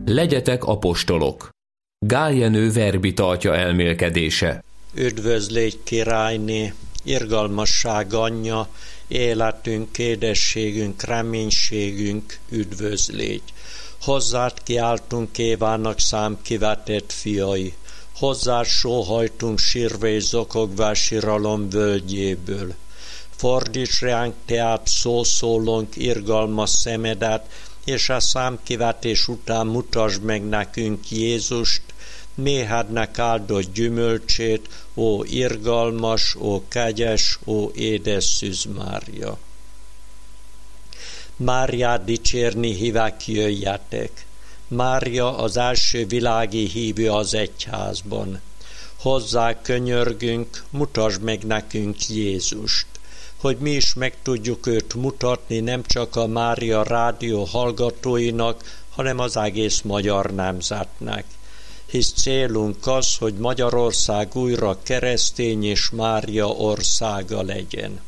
Legyetek apostolok. Gál Jenő verbitartja elmélkedése. Üdvözlégy királyné, irgalmasság anyja, életünk, édességünk, reménységünk, üdvözlégy. Hozzád kiáltunk Évának számkivetett fiai, hozzád sóhajtunk sírva és zokogva síralom völgyéből. Fordíts ránk teát szószólónk irgalmas szemedet, és a számkivetés után mutasd meg nekünk Jézust, méhednek áldott gyümölcsét, ó irgalmas, ó kegyes, ó édes Szűz Mária. Máriát dicsérni hívek, jöjjetek! Mária az első világi hívő az egyházban. Hozzá könyörgünk, mutasd meg nekünk Jézust, hogy mi is meg tudjuk őt mutatni nem csak a Mária rádió hallgatóinak, hanem az egész magyar nemzetnek. Hisz célunk az, hogy Magyarország újra keresztény és Mária országa legyen.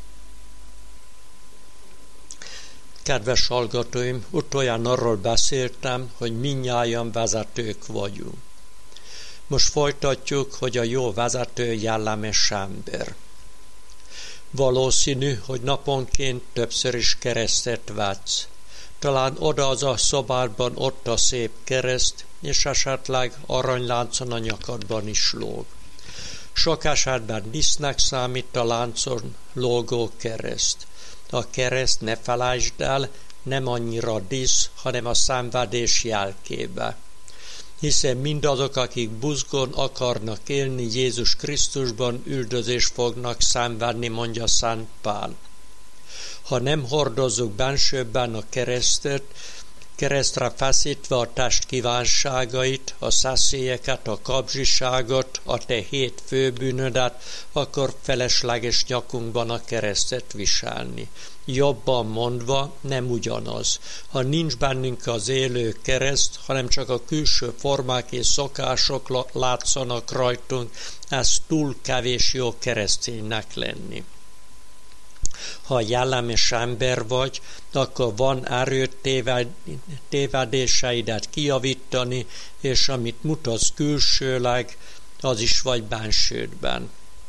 Kedves hallgatóim, utoljára arról beszéltem, hogy mindnyájan vezetők vagyunk. Most folytatjuk, hogy a jó vezető jellemes ember. Valószínű, hogy naponként többször is keresztet vetsz. Talán oda az a szobádban ott a szép kereszt, és esetleg aranyláncon a nyakadban is lóg. Sok esetben dísznek számít a láncon lógó kereszt. A kereszt, ne felejtsd el, nem annyira dísz, hanem a szenvedés jelkébe. Hiszen mindazok, akik buzgón akarnak élni Jézus Krisztusban, üldözést fognak szenvedni, mondja Szent Pál. Ha nem hordozzuk bensőbben a keresztet, keresztre feszítve a test kívánságait, a szeszélyeket, a kapzsiságot, a te 7 főbűnödet, akkor felesleges nyakunkban a keresztet viselni. Jobban mondva, nem ugyanaz. Ha nincs bennünk az élő kereszt, hanem csak a külső formák és szokások látszanak rajtunk, ez túl kevés jó kereszténynek lenni. Ha jellemes ember vagy, akkor van erőt tévedéseidet kijavítani, és amit mutatsz külsőleg, az is vagy bensődben.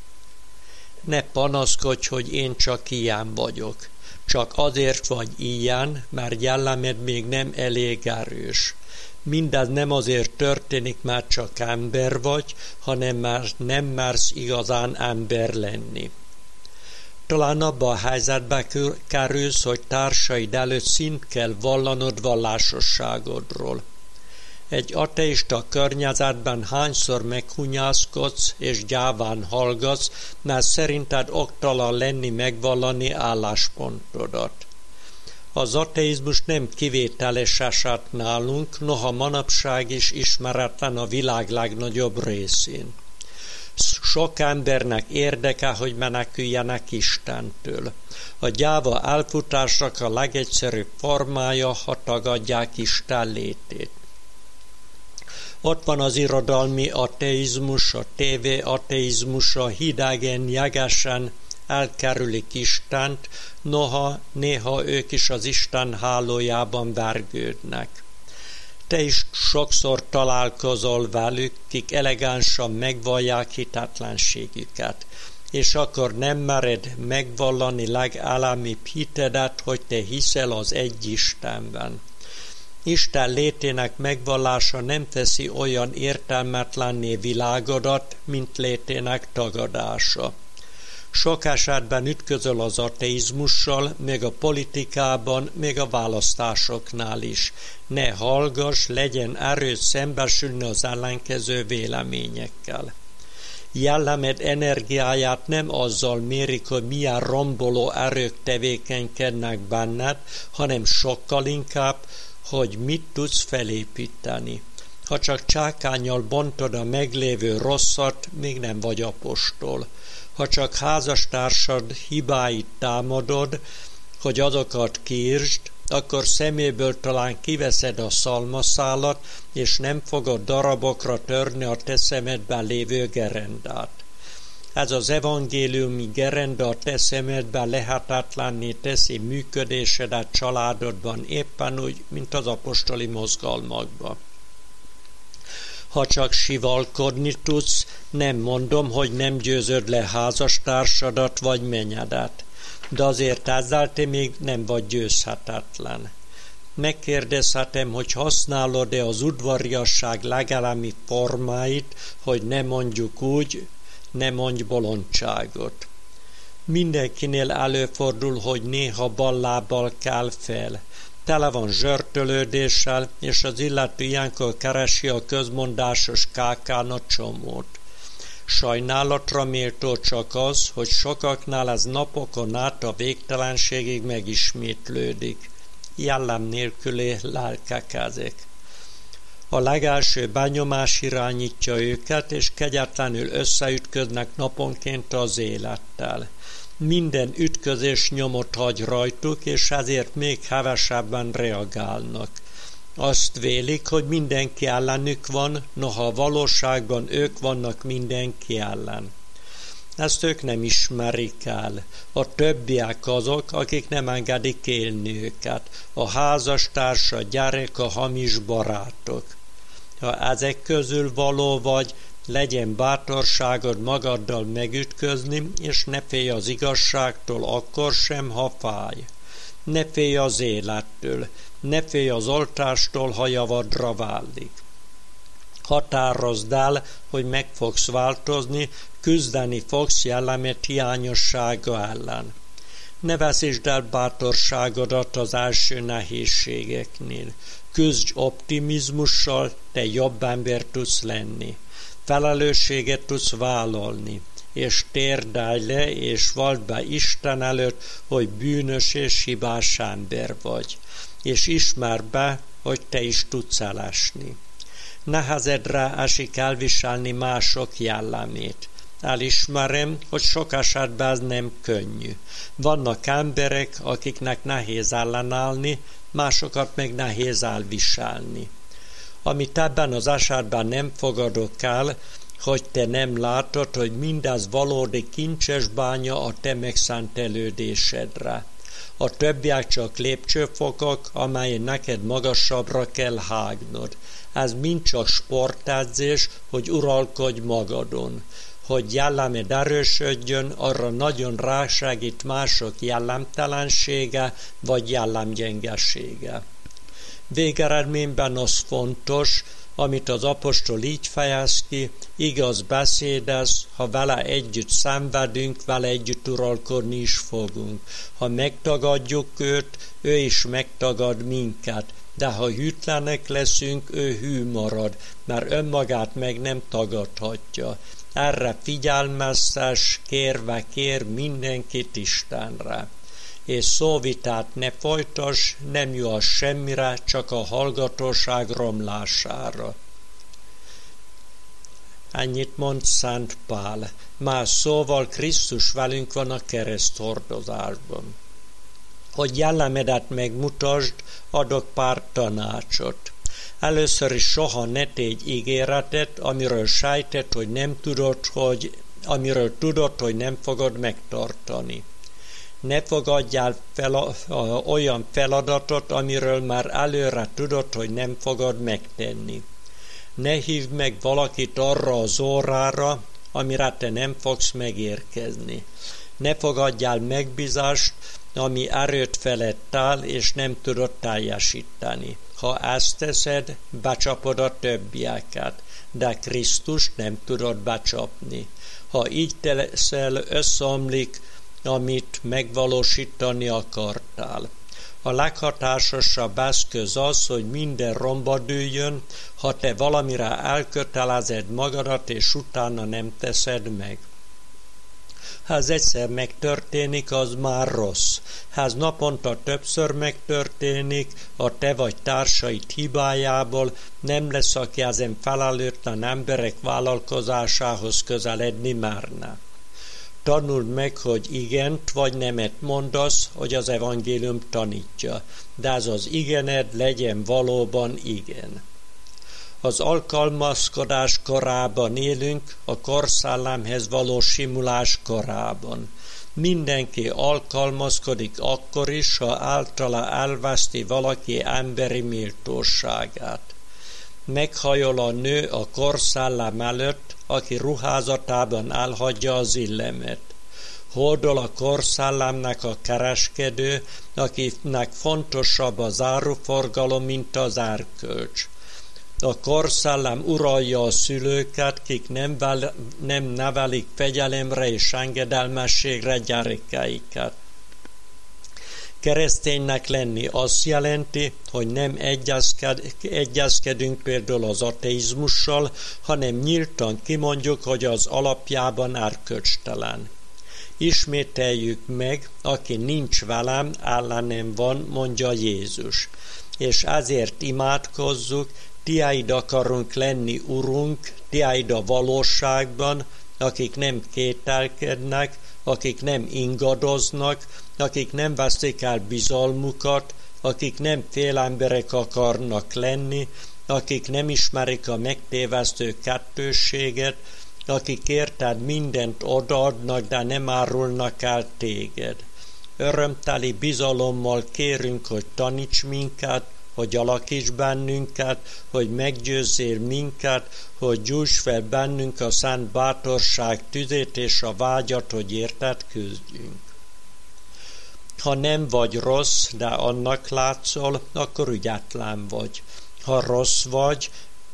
Ne panaszkodj, hogy én csak ilyen vagyok. Csak azért vagy ilyen, mert jellemed még nem elég erős. Mindez nem azért történik, mert csak ember vagy, hanem mert nem mersz igazán ember lenni. Talán abba a helyzetbe kerülsz, hogy társaid előtt szint kell vallanod vallásosságodról. Egy ateista környezetben hányszor meghunyászkodsz és gyáván hallgatsz, mert szerinted oktalan lenni megvallani álláspontodat. Az ateizmus nem kivételes eset nálunk, noha manapság is ismeretlen a világ legnagyobb részén. Sok embernek érdeke, hogy meneküljenek Istentől. A gyáva elfutásnak a legegyszerűbb formája, ha tagadják Isten létét. Ott van az irodalmi ateizmus, a tévé ateizmus, a hidegen, jegesen elkerülik Istent, noha néha ők is az Isten hálójában vergődnek. Te is sokszor találkozol velük, kik elegánsan megvallják hitetlenségüket, és akkor nem mered megvallani legelemibb hitedet, hogy te hiszel az egy Istenben. Isten létének megvallása nem teszi olyan értelmetlenné világodat, mint létének tagadása. Sok esetben ütközöl az ateizmussal, még a politikában, még a választásoknál is. Ne hallgass, legyen erőd szembesülni az ellenkező véleményekkel. Jellemed energiáját nem azzal mérik, hogy milyen romboló erők tevékenykednek benned, hanem sokkal inkább, hogy mit tudsz felépíteni. Ha csak csákánnyal bontod a meglévő rosszat, még nem vagy apostol. Ha csak házastársad hibáit támadod, hogy azokat kiírtsd, akkor szeméből talán kiveszed a szalmaszálat, és nem fogod darabokra törni a te szemedben lévő gerendát. Ez az evangéliumi gerenda a te szemedben lehetetlenné teszi működésedet családodban éppen úgy, mint az apostoli mozgalmakban. Ha csak sivalkodni tudsz, nem mondom, hogy nem győzöd le házastársadat vagy menyedet, de azért ezzel te még nem vagy győzhetetlen. Megkérdezhetem, hogy használod-e az udvariasság legelemi formáit, hogy ne mondjuk úgy, ne mondj bolondságot. Mindenkinél előfordul, hogy néha bal lábbal kell fel. Tele van zsörtölődéssel, és az illető ilyenkor keresi a közmondásos kákán a csomót. Sajnálatra méltó csak az, hogy sokaknál ez napokon át a végtelenségig megismétlődik. Jellem nélküli lelkekezik. A legelső benyomás irányítja őket, és kegyetlenül összeütköznek naponként az élettel. Minden ütközés nyomot hagy rajtuk, és ezért még hevesebben reagálnak. Azt vélik, hogy mindenki ellenük van, noha a valóságban ők vannak mindenki ellen. Ezt ők nem ismerik el. A többiek azok, akik nem engedik élni őket. A házastárs, a gyerek, a hamis barátok. Ha ezek közül való vagy, legyen bátorságod magaddal megütközni, és ne félj az igazságtól akkor sem, ha fáj. Ne félj az élettől, ne félj az oltástól, ha javadra válik. Határozd el, hogy meg fogsz változni, küzdeni fogsz jellemet hiányossága ellen. Ne veszítsd el bátorságodat az első nehézségeknél. Küzdj optimizmussal, te jobb ember tudsz lenni. Felelősséget tudsz vállalni, és térdelj le, és valld be Isten előtt, hogy bűnös és hibás ember vagy, és ismerd be, hogy te is tudsz elesni. Nehezedre esik elviselni mások jellemét. Elismerem, hogy sok esetben ez nem könnyű. Vannak emberek, akiknek nehéz ellenállni, másokat meg nehéz elviselni. Amit ebben az esetben nem fogadok el, hogy te nem látod, hogy mindez valódi kincses bánya a te megszentelődésedre. A többiek csak lépcsőfokok, amelyen neked magasabbra kell hágnod. Ez mind csak sportedzés, hogy uralkodj magadon. Hogy jellemed erősödjön, arra nagyon rásegít mások jellemtelensége vagy jellemgyengesége. Végeredményben az fontos, amit az apostol így fejez ki, igaz beszédez, ha vele együtt szenvedünk, vele együtt uralkodni is fogunk. Ha megtagadjuk őt, ő is megtagad minket, de ha hűtlenek leszünk, ő hű marad, mert önmagát meg nem tagadhatja. Erre figyelmeztes, kérve kér mindenkit Istenre. És szóvitát ne folytass, nem jó az semmire, csak a hallgatóság romlására. Ennyit mond Szent Pál. Más szóval Krisztus velünk van a kereszthordozásban. Hogy jellemedet megmutasd, adok pár tanácsot. Először is soha ne tégy ígéretet, amiről sejted, hogy nem tudod, amiről tudod, hogy nem fogod megtartani. Ne fogadjál olyan feladatot, amiről már előre tudod, hogy nem fogod megtenni. Ne hívd meg valakit arra az órára, amire te nem fogsz megérkezni. Ne fogadjál megbízást, ami erőt felett áll, és nem tudod teljesíteni. Ha ezt teszed, becsapod a többieket, de Krisztust nem tudod becsapni. Ha így teszel, összeomlik, amit megvalósítani akartál. A leghatásosabb eszköz az, hogy minden romba dőljön, ha te valamire elkötelezed magadat, és utána nem teszed meg. Ha ez egyszer megtörténik, az már rossz. Ha ez naponta többször megtörténik, a te vagy társaid hibájából, nem lesz, aki ezen felelőtlen emberek vállalkozásához közeledni merne. Tanuld meg, hogy igent vagy nemet mondasz, hogy az evangélium tanítja, de ez az igened legyen valóban igen. Az alkalmazkodás korában élünk, a korszellemhez való simulás korában. Mindenki alkalmazkodik akkor is, ha általa elveszti valaki emberi méltóságát. Meghajol a nő a korszellem előtt, aki ruházatában elhagyja az illemet. Hódol a korszellemnek a kereskedő, akinek fontosabb az áruforgalom, mint az erkölcs. A korszellem uralja a szülőket, kik nem nevelik fegyelemre és engedelmességre gyerekeiket. Kereszténynek lenni azt jelenti, hogy nem egyezkedünk például az ateizmussal, hanem nyíltan kimondjuk, hogy az alapjában erkölcstelen. Ismételjük meg, aki nincs velem, ellenem van, mondja Jézus. És ezért imádkozzuk, tiéd akarunk lenni, Urunk, tiéd a valóságban, akik nem kételkednek, akik nem ingadoznak, akik nem veszik el bizalmukat, akik nem félemberek akarnak lenni, akik nem ismerik a megtévesztő kettősséget, akik érted mindent odaadnak, de nem árulnak el téged. Örömteli bizalommal kérünk, hogy taníts minket, hogy alakíts bennünket, hogy meggyőzzél minket, hogy gyújts fel bennünk a szent bátorság tüzét és a vágyat, hogy érted küzdjünk. Ha nem vagy rossz, de annak látszol, akkor ügyetlen vagy. Ha rossz vagy,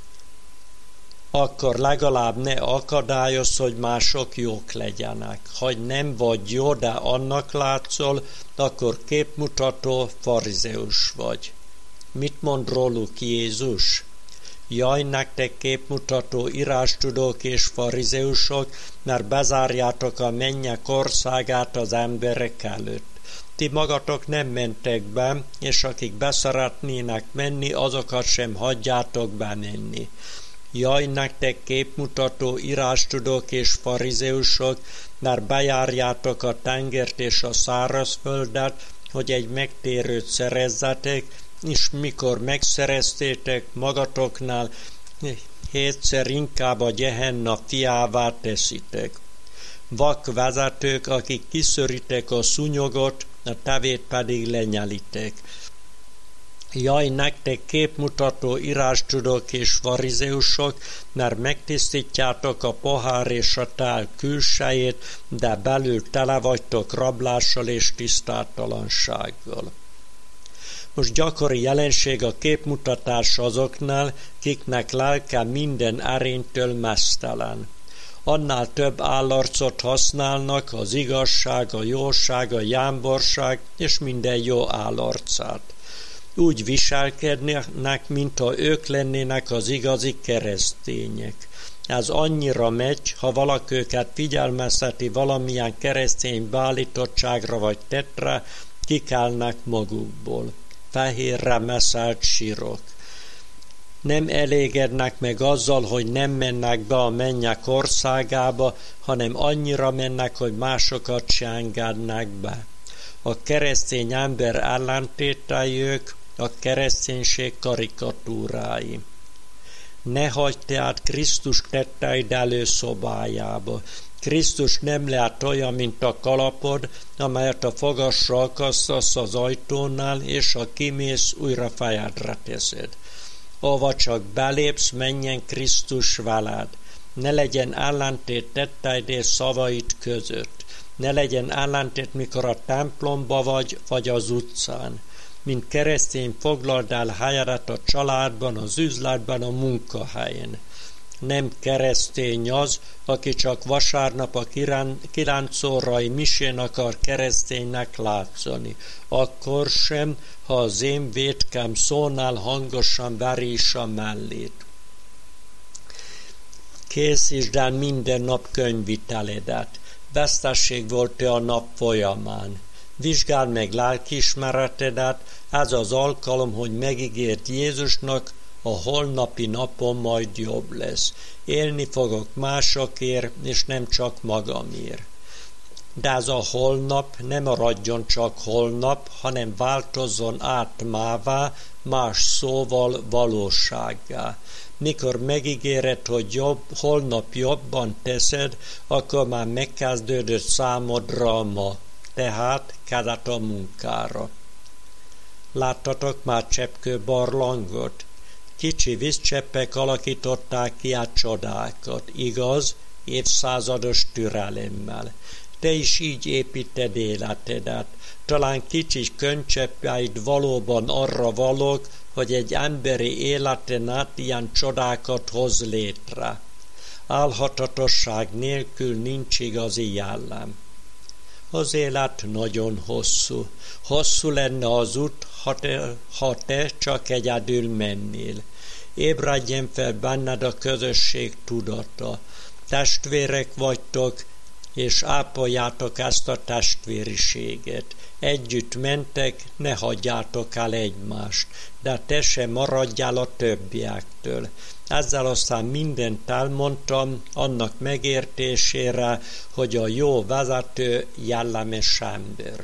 akkor legalább ne akadályozz, hogy mások jók legyenek. Ha nem vagy jó, de annak látszol, akkor képmutató farizeus vagy. Mit mond róluk Jézus? Jaj, nektek képmutató írástudók és farizeusok, mert bezárjátok a mennyek országát az emberek előtt. Ti magatok nem mentek be, és akik beszeretnének menni, azokat sem hagyjátok bemenni. Jaj, nektek képmutató írástudók és farizeusok, mert bejárjátok a tengert és a szárazföldet, hogy egy megtérőt szerezzetek, és mikor megszereztétek magatoknál, 7-szer inkább a Gehenna fiává teszitek. Vak vezetők, akik kiszöritek a szúnyogot, a tevét pedig lenyelitek. Jaj, nektek képmutató írástudók és farizeusok, mert megtisztítjátok a pohár és a tál külsejét, de belül tele vagytok rablással és tisztátalansággal. Most gyakori jelenség a képmutatás azoknál, kiknek lelke minden erénytől meztelen. Annál több állarcot használnak, az igazság, a jóság, a jámborság és minden jó állarcát. Úgy viselkednek, mintha ők lennének az igazi keresztények. Ez annyira megy, ha valaki őket figyelmezteti valamilyen keresztény beállítottságra vagy tettre, kikelnek magukból. Fehérre meszelt sírok. Nem elégednek meg azzal, hogy nem mennek be a mennyek országába, hanem annyira mennek, hogy másokat se engednek be. A keresztény ember ellentétei ők, a kereszténység karikatúrái. Ne hagyd tehát Krisztus tetteid előszobájába. Krisztus nem lehet olyan, mint a kalapod, amelyet a fogasra akasztasz az ajtónál, és ha kimész, újra fejedre teszed. Ahova csak belépsz, menjen Krisztus veled. Ne legyen ellentét tetteid és szavaid között. Ne legyen ellentét, mikor a templomba vagy az utcán. Mint keresztény foglald el helyedet a családban, az üzletben, a munkahelyen. Nem keresztény az, aki csak vasárnap a 9 órai misén akar kereszténynek látszani. Akkor sem, ha az én vétkem szónál hangosan veri is a mellét. Készítsd el minden nap könyvviteledet. Vesztesség volt-e a nap folyamán? Vizsgáld meg lelkiismeretedet, ez az alkalom, hogy megígért Jézusnak, a holnapi napon majd jobb lesz. Élni fogok másokért, és nem csak magamért. De ez a holnap nem maradjon csak holnap, hanem változzon át mává, más szóval valósággá. Mikor megígéred, hogy holnap jobban teszed, akkor már megkezdődött számodra a ma, tehát kezdet a munkára. Láttatok már cseppkőbarlangot? Kicsi vízcseppek alakították ki a csodákat, igaz, évszázados türelemmel. Te is így építed életedet. Talán kicsi könycseppjeid valóban arra valók, hogy egy emberi életen át ilyen csodákat hoz létre. Álhatatosság nélkül nincs igazi jellem. Az élet nagyon hosszú. Hosszú lenne az út, ha te csak egyedül mennél. Ébredjen fel benned a közösség tudata. Testvérek vagytok, és ápoljátok ezt a testvériséget. Együtt mentek, ne hagyjátok el egymást, de te sem maradjál a többiektől. Ezzel aztán mindent elmondtam annak megértésére, hogy a jó vezető jellemes ember.